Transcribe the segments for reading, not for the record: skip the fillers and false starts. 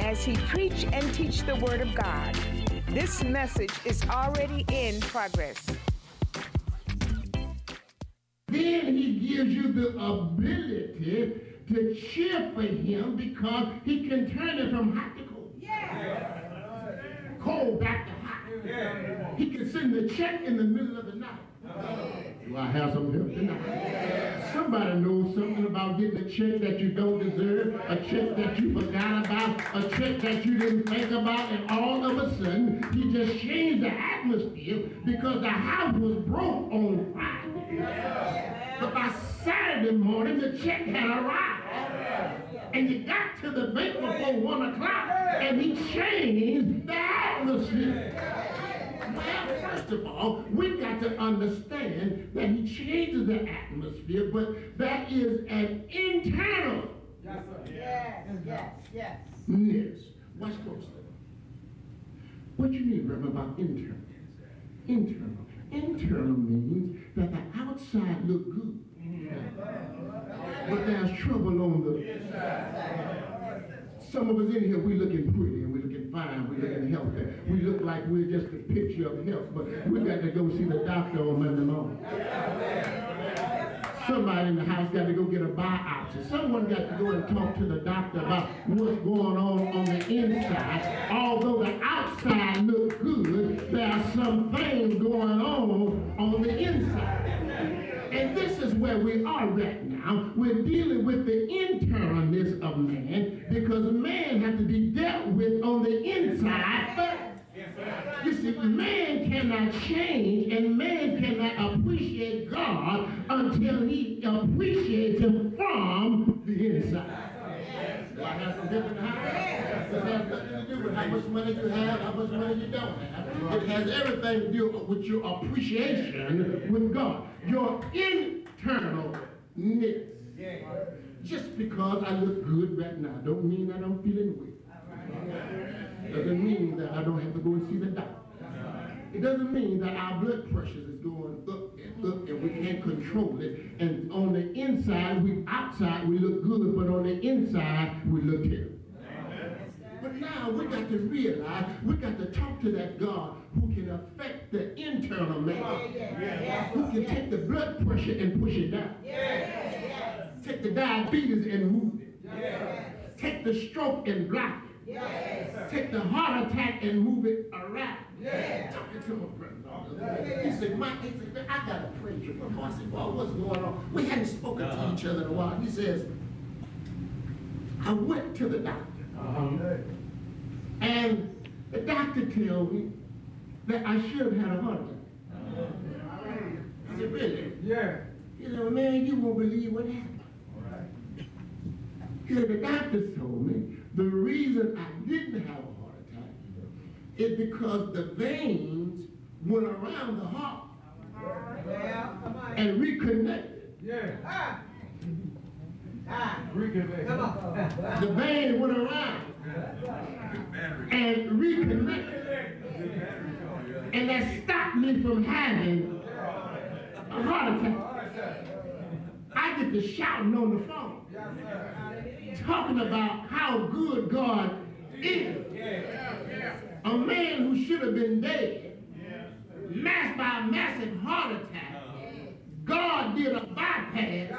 as he preach and teach the Word of God. This message is already in progress. Then he gives you the ability to cheer for him because he can turn it from hot to cold. Cold back to hot. He can send the check in the middle of the night. Do I have some help tonight? Somebody knows something about getting a check that you don't deserve, a check that you forgot about, a check that you didn't think about, and all of a sudden he just changed the atmosphere because the house was broke on Friday. But by Saturday morning the check had arrived. And you got to the bank before 1 o'clock and he changed the atmosphere. Well, first of all, we've got to understand that he changes the atmosphere, but that is an internal. Yes, sir. Yes. Yes. Watch closely. What you mean, Reverend, about internal? Internal. Internal means that the outside look good, but there's trouble on the inside. Some of us in here, we looking pretty and we looking fine, we looking healthy. We look like we're just a picture of health, but we got to go see the doctor on Monday morning. Somebody in the house got to go get a biopsy. Someone got to go and talk to the doctor about what's going on the inside. Although the outside looks good, there are some things going on the inside. And this is where we are right now. We're dealing with the internalness of man because man has to be dealt with on the inside first. You see, man cannot change and man cannot appreciate God until he appreciates him from the inside. Do I have some different house? It has nothing to do with how much money you have, how much money you don't have. It has everything to do with your appreciation with God. Your internalness. Just because I look good right now don't mean that I'm feeling weak. Doesn't mean that I don't have to go and see the doctor. It doesn't mean that our blood pressure is going up and we can't control it. And on the inside, outside we look good, but on the inside we look terrible. But now we got to realize, we got to talk to that God who can affect the internal man. Who can take the blood pressure and push it down. Take the diabetes and move it. Take the stroke and block it. Take the heart attack and move it around. Talking to my brother. He said, Mike, I got a praise report. I said, well, what's going on? We hadn't spoken to each other in a while. He says, I went to the doctor. And the doctor told me that I should have had a heart attack. I said, really? Yeah. He said, well, man, you won't believe what happened. He said, the doctor told me the reason I didn't have a heart attack is because the veins went around the heart and reconnected. Reconnected. The vein went around and reconnected. And that stopped me from having a heart attack. I get to shouting on the phone, talking about how good God is. A man who should have been dead, masked by a massive heart attack, God did a bypass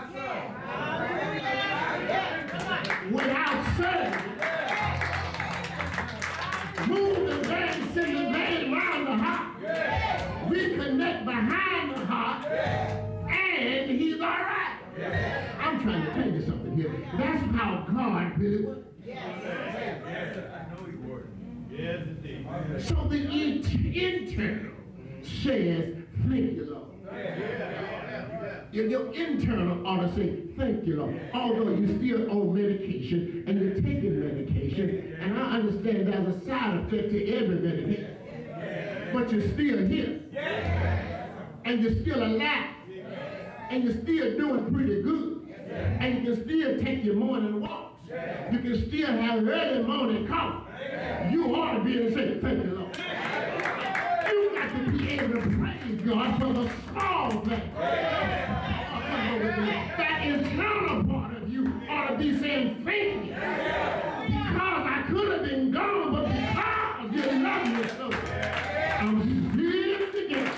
without surgery. Move the vein, send the vein around the heart, reconnect behind the heart, and he's all right. I'm trying to tell you something here. That's how God really works. So the internal says, thank you, Lord. Your internal ought to say, thank you, Lord. Although you're still on medication and you're taking medication, and I understand there's a side effect to every medication, but you're still here, and you're still alive, and you're still doing pretty good, and you can still take your morning walks. You can still have early morning coffee. You ought to be able to say, thank you, Lord. You got to be able to praise God for the small things. That internal part of you ought to be saying, thank you, because I could have been gone, but because you love me so, I'm still together.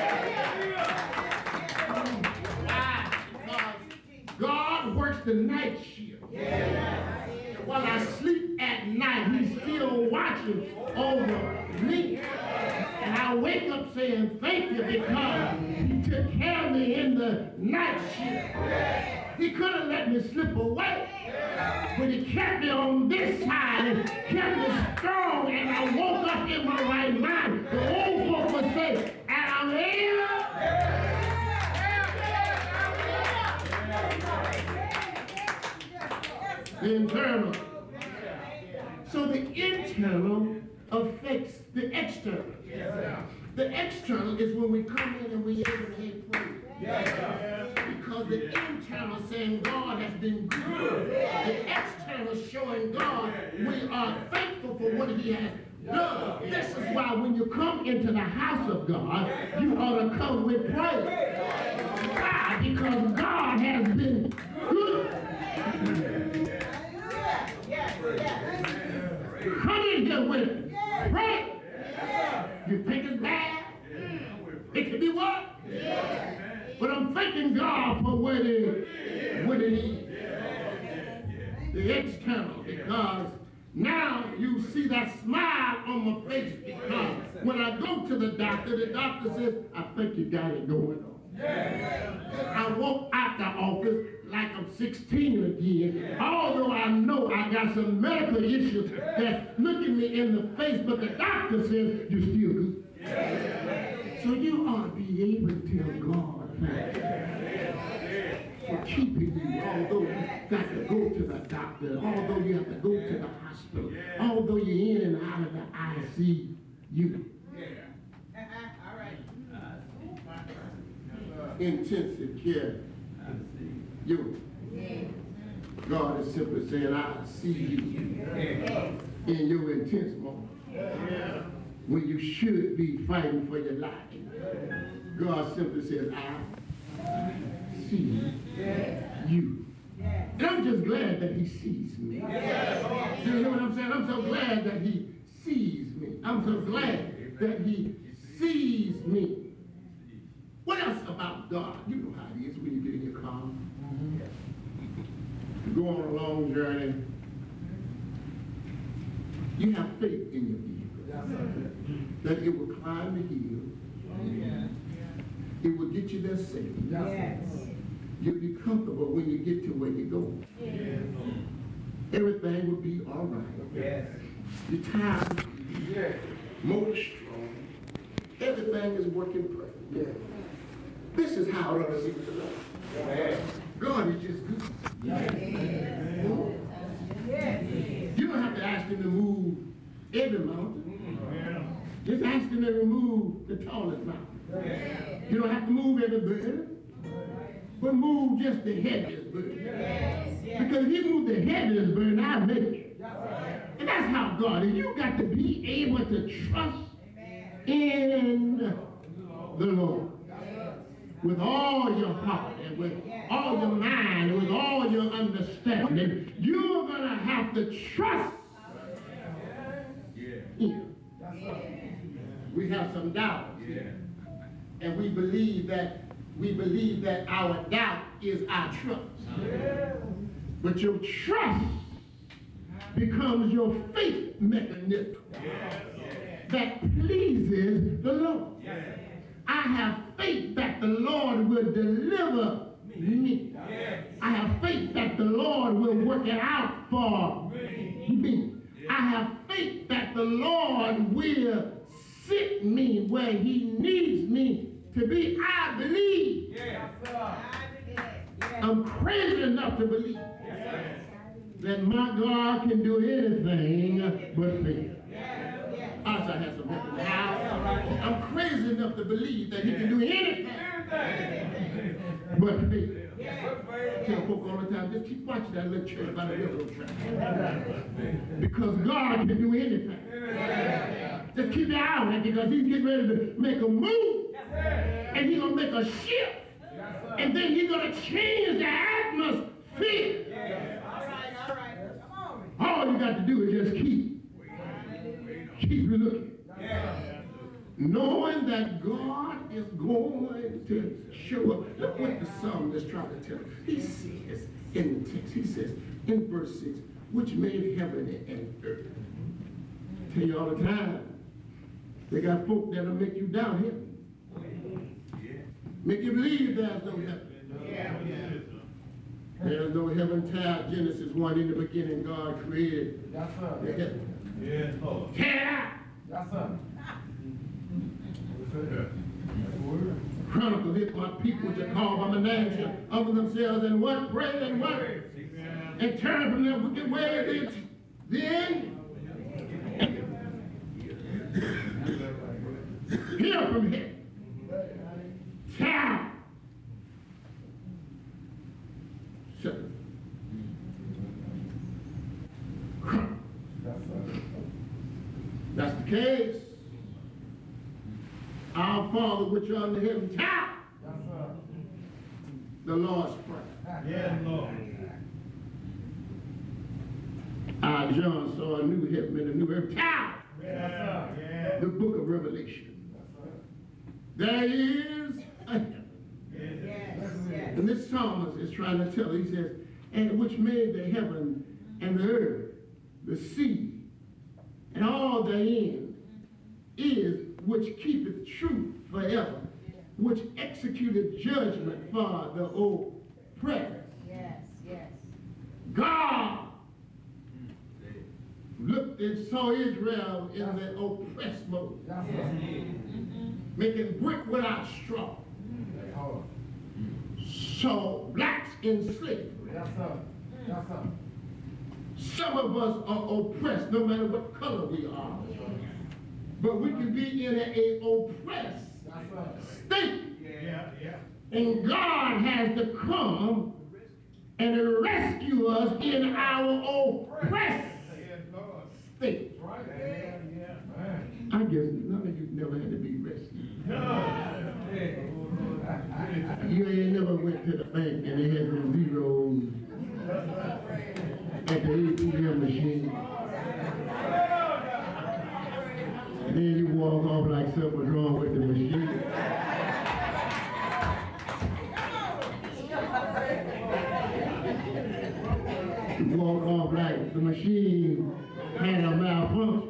God works the night shift. While I sleep at night, he's still watching over me. And I wake up saying, thank you, because he took care of me in the night shift. He could have let me slip away, but he kept me on this side and kept me strong, and I woke up in my right mind. The old folk would say, and I'm here. The internal. So the internal affects the external. The external is when we come in and we able to have praise. Because the internal saying God has been good. The external showing God we are thankful for what he has done. This is why when you come into the house of God, you ought to come with praise. Why? Because God has been good. Come in here with it. Pray. You think it's bad? It could be what? But I'm thanking God for what it is. The external, because now you see that smile on my face, because when I go to the doctor says, I think you got it going on. I walk out the office like I'm 16 again, although I know I got some medical issues that's looking me in the face, but the doctor says, you're still good. So you ought to be able to tell God thank you for keeping you, although you got to go to the doctor, although you have to go to the hospital, although you're in and out of the ICU. Intensive care. You. God is simply saying, I see you in your intense moment. When you should be fighting for your life. God simply says, I see you. And I'm just glad that he sees me. You hear what I'm saying? I'm so glad that he sees me. I'm so glad that he sees me. What else about God? You know how it is when you get in your car. You go on a long journey. You have faith in your vehicle. That it will climb the hill. It will get you there safe. You'll be comfortable when you get to where you go. Everything will be all right. Your tires will be more strong. Everything is working perfect. This is how it ought to be with the Lord. God is just good. You don't have to ask him to move every mountain. Just ask him to remove the tallest mountain. You don't have to move every burden, but move just the heaviest burden. Because if you move the heaviest burden, I'll make it. And that's how God is. You got to be able to trust in the Lord. With all your heart and with all your mind and with all your understanding, you're going to have to trust him. We have some doubt. And we believe that our doubt is our trust. But your trust becomes your faith mechanism that pleases the Lord. I have faith that the Lord will deliver me. I have faith that the Lord will work it out for me. I have faith that the Lord will sit me where he needs me to be. I believe. I'm crazy enough to believe that my God can do anything but fail. I also have some help in the house. I'm crazy enough to believe that he can do anything but fail. I tell folk all the time, just keep watching that little church by the railroad track. Because God can do anything. Just keep your eye on it, because he's getting ready to make a move. And he's going to make a shift. And then he's going to change the atmosphere. All right. Come on. All all you got to do is just keep looking. Knowing that God is going to show up. Look what the psalmist is trying to tell us. He says in the text, he says in verse 6, which made heaven and earth. I tell you all the time, they got folk that'll make you doubt him. Make you believe there's no heaven. There's no heaven. Genesis 1, in the beginning, God created the heaven. Tear out. Yes, sir. Chronicles, if my people which are called by my name shall humble themselves and what? Pray and what? And turn from their wicked ways, then hear from heaven. Tell. That's the case. Our Father which art in heaven, tell. The Lord's Prayer. Yes, Lord. John saw a new heaven and a new earth. Tell. Yes, the book of Revelation. There is a heaven. Yes. And this psalmist is trying to tell, he says, and which made the heaven and the earth, the sea, and all therein is which keepeth truth forever, which executed judgment for the oppressed. Yes. God looked and saw Israel in the oppressed mode, making brick without straw. So blacks in slavery. Yes, sir. Some of us are oppressed no matter what color we are. But we can be in an oppressed state. And God has to come and rescue us in our oppressed state. I guess none of you never had to be rescued. You ain't never went to the bank and they had some zeros at the ATM machine. And then you walk off like something was wrong with the machine. You walk off like the machine had a malfunction.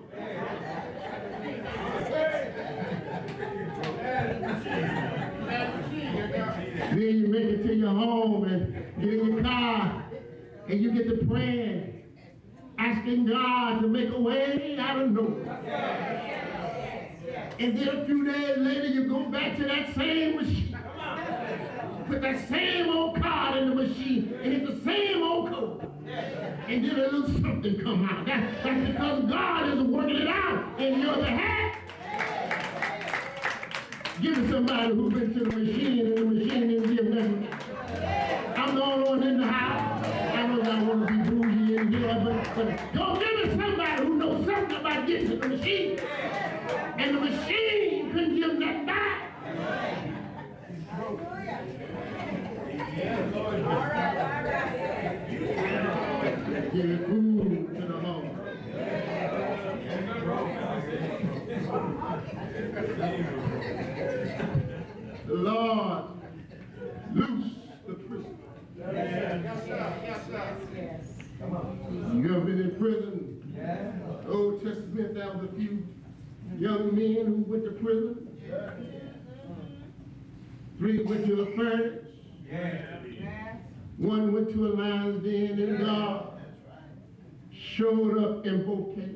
Then you make it to your home and get in your car and you get to praying, asking God to make a way out of nowhere. And then a few days later you go back to that same machine, put that same old card in the machine and hit the same old code. And then a little something come out. That's because God is working it out in your behalf. Give it somebody who's been to the machine and the machine didn't give nothing. I'm the only one in the house. I know I want to be bougie in here, but don't give it somebody who knows something about getting to the machine. And the machine couldn't give nothing back. Give it food to the home. The Lord loose the prisoner. Yes. Come on. You ever been in prison? Old Testament, there was a few young men who went to prison. 3 went to a furnace. One went to a lion's den, and God showed up in both cases.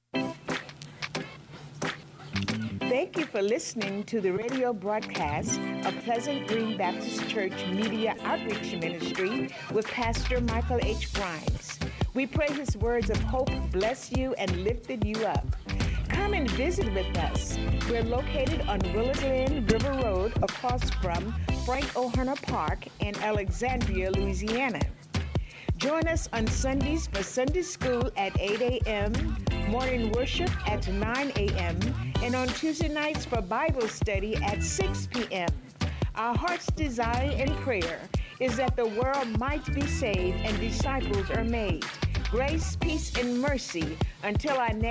Thank you for listening to the radio broadcast of Pleasant Green Baptist Church Media Outreach Ministry with Pastor Michael H. Grimes. We pray his words of hope bless you and lifted you up. Come and visit with us. We're located on Willow Glen River Road across from Frank O'Hara Park in Alexandria, Louisiana. Join us on Sundays for Sunday school at 8 a.m., morning worship at 9 a.m., and on Tuesday nights for Bible study at 6 p.m. Our heart's desire and prayer is that the world might be saved and disciples are made. grace, peace, and mercy until our next